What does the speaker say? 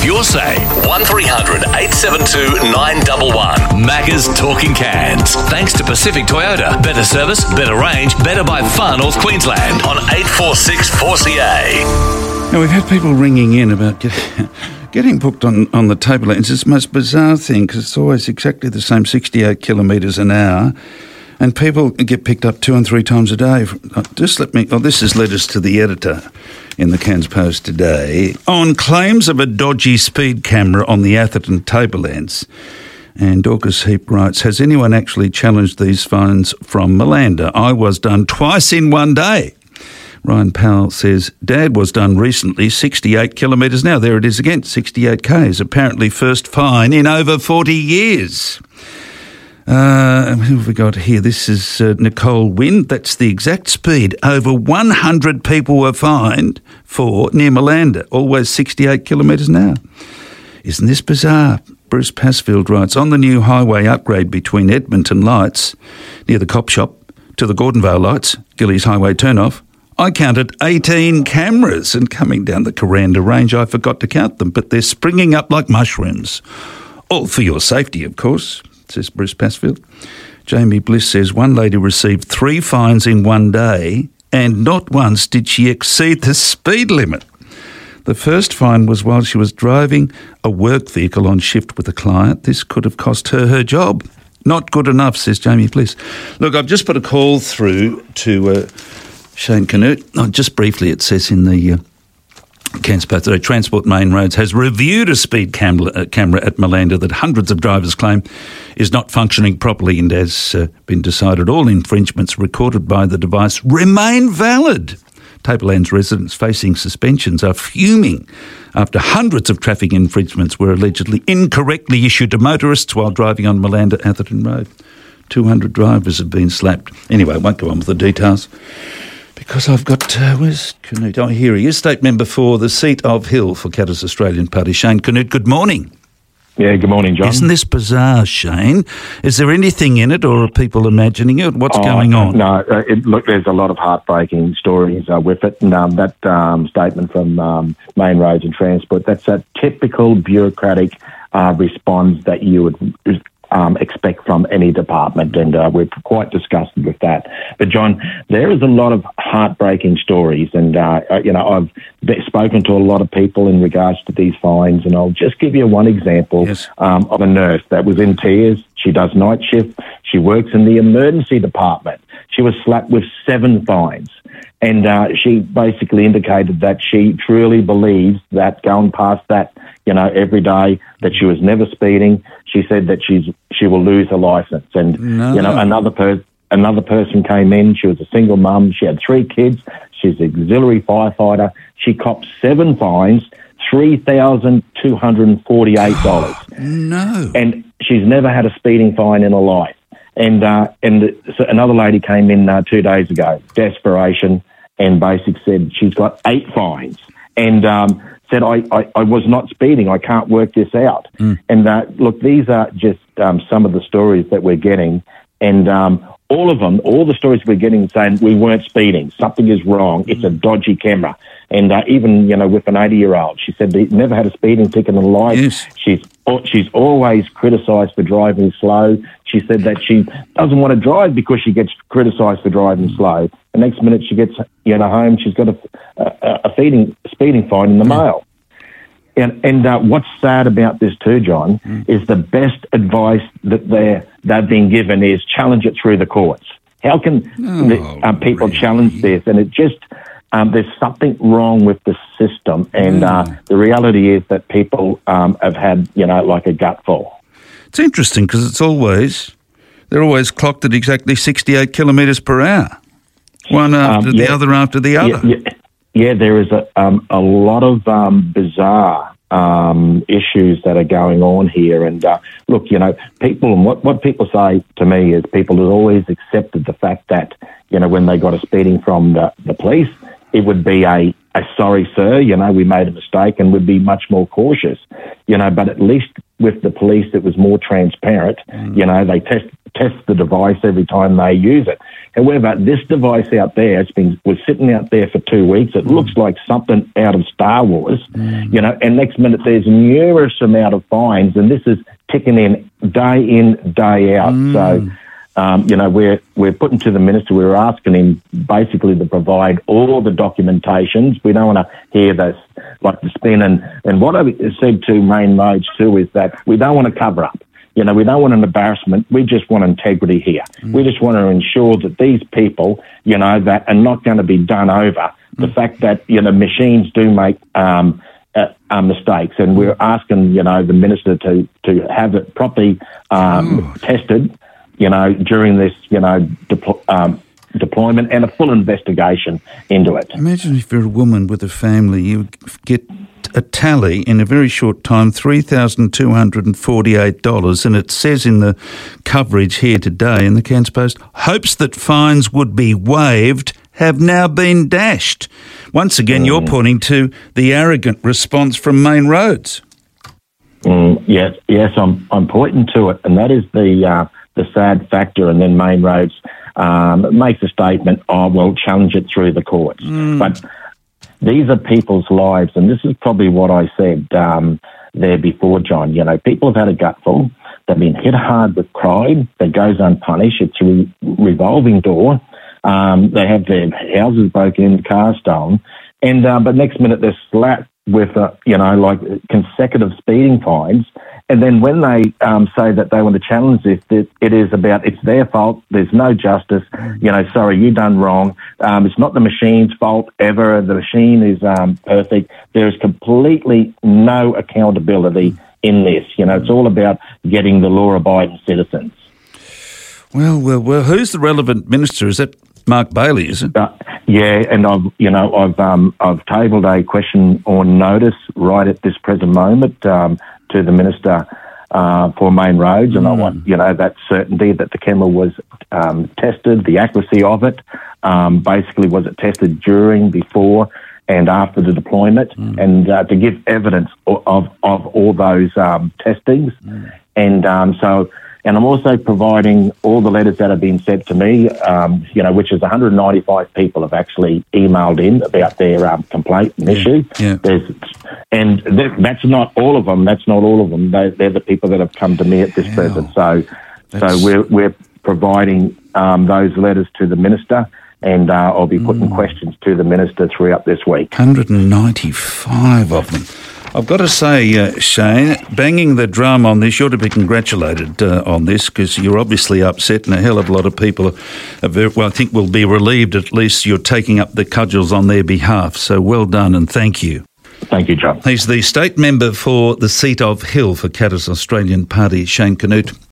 your say. 1300 872 911. Macca's Talking Cans. Thanks to Pacific Toyota. Better service, better range, better by far North Queensland on 846 4CA. Now, we've had people ringing in about getting booked on the Tablelands. It's the most bizarre thing because it's always exactly the same 68 kilometres an hour. And people get picked up 2 and 3 times a day. This has led us to the editor in the Cairns Post today on claims of a dodgy speed camera on the Atherton Tablelands. And Dorcas Heap writes, has anyone actually challenged these fines from Malanda? I was done twice in one day. Ryan Powell says, Dad was done recently, 68 kilometres now. There it is again, 68 Ks. Apparently first fine in over 40 years. Who have we got here? This is Nicole Wynn. That's the exact speed. Over 100 people were fined for near Malanda, always 68 kilometres an hour. Isn't this bizarre? Bruce Passfield writes, on the new highway upgrade between Edmonton Lights, near the cop shop, to the Gordonvale Lights, Gillies Highway turnoff, I counted 18 cameras, and coming down the Coranda Range, I forgot to count them, but they're springing up like mushrooms. All for your safety, of course, says Bruce Passfield. Jamie Bliss says one lady received 3 fines in one day and not once did she exceed the speed limit. The first fine was while she was driving a work vehicle on shift with a client. This could have cost her job. Not good enough, says Jamie Bliss. Look, I've just put a call through to Shane Canute. Just briefly, it says in the Cairns Post today, Transport Main Roads has reviewed a speed camera at Malanda that hundreds of drivers claim is not functioning properly, and has been decided all infringements recorded by the device remain valid. Tablelands residents facing suspensions are fuming after hundreds of traffic infringements were allegedly incorrectly issued to motorists while driving on Malanda Atherton Road. 200 drivers have been slapped. Anyway, I won't go on with the details. Because I've got, where's Canute? Oh, here he is, State Member for the seat of Hill for Katter's Australian Party. Shane Canute, good morning. Yeah, good morning, John. Isn't this bizarre, Shane? Is there anything in it, or are people imagining it? What's going on? No, look, there's a lot of heartbreaking stories with it. And that statement from Main Roads and Transport, that's a typical bureaucratic response that you would expect from any department, and we're quite disgusted with that. But John, there is a lot of heartbreaking stories, and I've spoken to a lot of people in regards to these fines, and I'll just give you one example. Yes. Of a nurse that was in tears. She does night shift. She works in the emergency department. She was slapped with 7 fines. And she basically indicated that she truly believes that going past that, every day, that she was never speeding. She said that she will lose her license. And, another person came in. She was a single mum. She had 3 kids. She's an auxiliary firefighter. She copped 7 fines, $3,248. No. And she's never had a speeding fine in her life. And so another lady came in 2 days ago, desperation, and basically said she's got 8 fines, and said, I was not speeding, I can't work this out. And look, these are just some of the stories that we're getting, and all the stories we're getting saying we weren't speeding, something is wrong, it's a dodgy camera. And even, with an 80-year-old, she said they never had a speeding ticket in her life. Yes. She's always criticised for driving slow. She said that she doesn't want to drive because she gets criticised for driving slow. The next minute she gets home, she's got a speeding fine in the mail. And what's sad about this too, John, is the best advice that they've been given is challenge it through the courts. How can people challenge this? And it just... there's something wrong with the system, and the reality is that people have had, like a gutful. It's interesting because they're always clocked at exactly 68 kilometres per hour, one after the other after the other. Yeah, there is a lot of bizarre issues that are going on here, and look, people, and what people say to me is people have always accepted the fact that, when they got a speeding from the police, it would be a sorry, sir, we made a mistake, and would be much more cautious, but at least with the police, it was more transparent. You know, they test the device every time they use it. However, this device out there was sitting out there for 2 weeks. It looks like something out of Star Wars, you know, and next minute there's numerous amount of fines, and this is ticking in, day out. So, you know, we're putting to the minister, we're asking him basically to provide all the documentations. We don't want to hear this, like the spin. And what I said to Main Roads too is that we don't want to cover up. You know, we don't want an embarrassment. We just want integrity here. We just want to ensure that these people, you know, that are not going to be done over. The fact that, you know, machines do make mistakes, and we're asking, you know, the minister to have it properly tested, you know, during this, you know, deployment, and a full investigation into it. Imagine if you're a woman with a family, you get a tally in a very short time, $3,248, and it says in the coverage here today in the Cairns Post, hopes that fines would be waived have now been dashed. Once again, you're pointing to the arrogant response from Main Roads. Yes, I'm pointing to it, and that is the sad factor. And then Main Roads makes a statement, we'll challenge it through the courts. But these are people's lives, and this is probably what I said there before, John. You know, people have had a gutful. They've been hit hard with crime that goes unpunished. It's a revolving door. They have their houses broken in, cars stolen, and but next minute they're slapped with you know, like consecutive speeding fines. And then when they say that they want to challenge this, it's their fault. There's no justice. You know, sorry, you done wrong. It's not the machine's fault ever. The machine is perfect. There is completely no accountability in this. You know, it's all about getting the law-abiding citizens. Well, who's the relevant minister? Is that Mark Bailey, is it? Yeah, and I've tabled a question on notice right at this present moment to the Minister for Main Roads, and I want, you know, that certainty that the camera was tested, the accuracy of it. Basically, was it tested during, before, and after the deployment, and to give evidence of all those testings, and so. And I'm also providing all the letters that have been sent to me, you know, which is 195 people have actually emailed in about their complaint and issue. Yeah. That's not all of them. That's not all of them. They're the people that have come to me at this present. So we're providing those letters to the minister, and I'll be putting questions to the minister throughout this week. 195 of them. I've got to say, Shane, banging the drum on this, you're to be congratulated on this, because you're obviously upset, and a hell of a lot of people I think will be relieved at least you're taking up the cudgels on their behalf. So well done, and thank you. Thank you, John. He's the state member for the seat of Hill for Katter's Australian Party, Shane Canute.